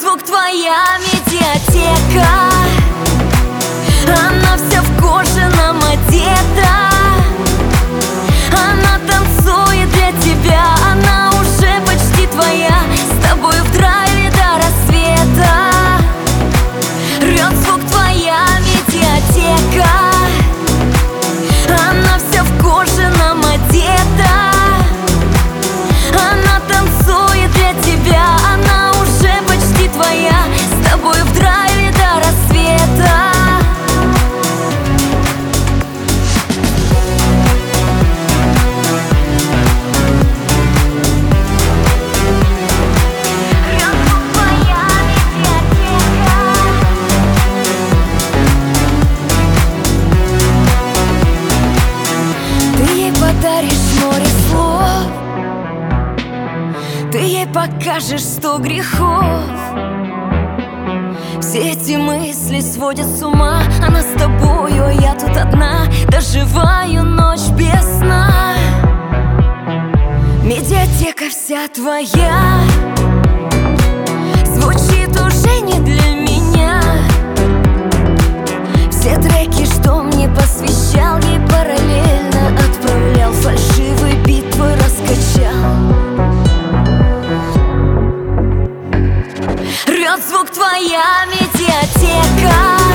звук твоя медиатека. Она вся в кожаном одета. Она танцует для тебя. Она уже почти твоя. С тобой в драйве до рассвета. Рвет звук твоя медиатека. Она вся в кожаном одета. Она танцует для тебя. Она уже почти твоя. С тобой в драйве до рассвета. Подаришь море слов, ты ей покажешь 100 грехов. Все эти мысли сводят с ума. Она с тобою, а я тут одна. Доживаю ночь без сна. Медиатека вся твоя. Звучит уже не для меня. Все треки, что мне посвящал, ей параллельно отправлял. Фальшивый бит твой раскачал. Рвет звук твоя медиатека.